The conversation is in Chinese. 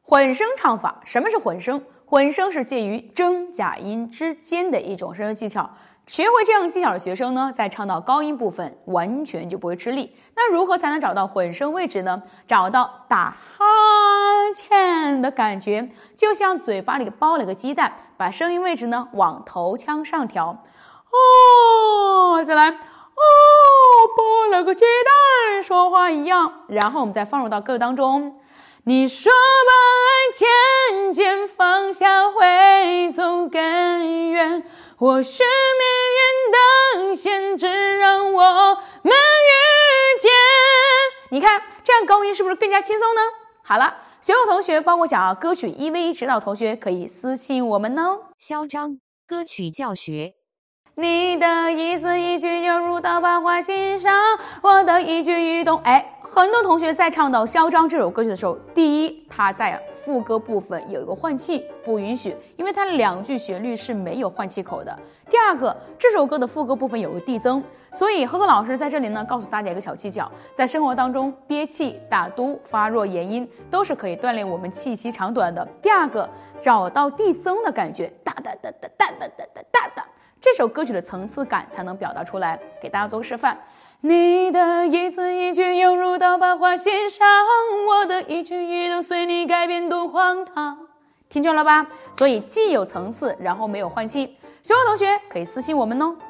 混声唱法，什么是混声？混声是介于真假音之间的一种声乐技巧。学会这样技巧的学生呢，在唱到高音部分完全就不会吃力。那如何才能找到混声位置呢？找到打哈欠的感觉，就像嘴巴里包了个鸡蛋，把声音位置呢往头腔上调。再来，包了个鸡蛋，说话一样。然后我们再放入到歌当中。你说把爱渐渐放下会走更远，或许命运的限制让我们遇见。你看这样高音是不是更加轻松呢？好了，所有同学包括想要歌曲1v1指导同学可以私信我们哦。 嚣张歌曲教学， 你的一字一句犹如刀把花心上，我的一举一动。很多同学在唱到《嚣张》这首歌曲的时候，第一，它在副歌部分有一个换气，不允许，因为它2句旋律是没有换气口的。第二个，这首歌的副歌部分有个递增，所以何何老师在这里呢，告诉大家一个小技巧，在生活当中憋气、打嘟、发弱延音都是可以锻炼我们气息长短的。第二个，找到递增的感觉，哒哒哒哒哒哒哒哒哒哒。这首歌曲的层次感才能表达出来，给大家做个示范。你的一字一句犹如刀把花心上，我的一举一动随你改变多荒唐。听清了吧？所以既有层次，然后没有换气。所有同学可以私信我们哦。